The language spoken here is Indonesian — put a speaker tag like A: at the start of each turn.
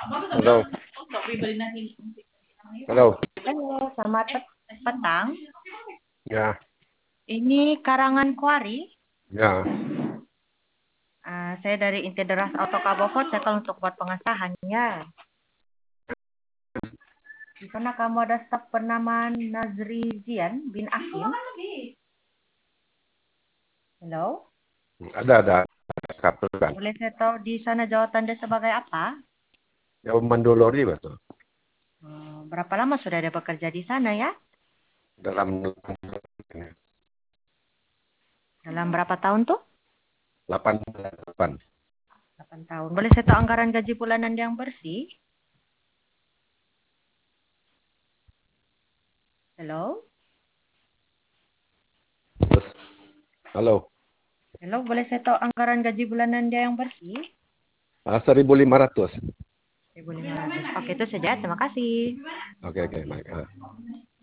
A: Halo, halo.
B: Halo, selamat petang.
A: Ya,
B: Ini karangan Kuari.
A: ya.
B: Saya dari Intideras Auto Kabovot. Saya kalau untuk buat pengesahan ya. Di sana kamu ada staf bernama Nazri Zian bin Akim. Halo.
A: Ada kartu kan.
B: Boleh saya tahu di sana jawatan Anda sebagai apa?
A: Ya, Mandolori betul.
B: Berapa lama sudah ada bekerja di sana ya?
A: Dalam
B: Dalam berapa tahun tuh?
A: 8.
B: 8 tahun. Boleh saya tahu anggaran gaji bulanan yang bersih? Halo.
A: Terus, halo.
B: Halo, boleh saya tahu anggaran gaji bulanan dia yang bersih?
A: 1.500.
B: 1.500. Oke, itu saja. Terima kasih.
A: Oke, baik.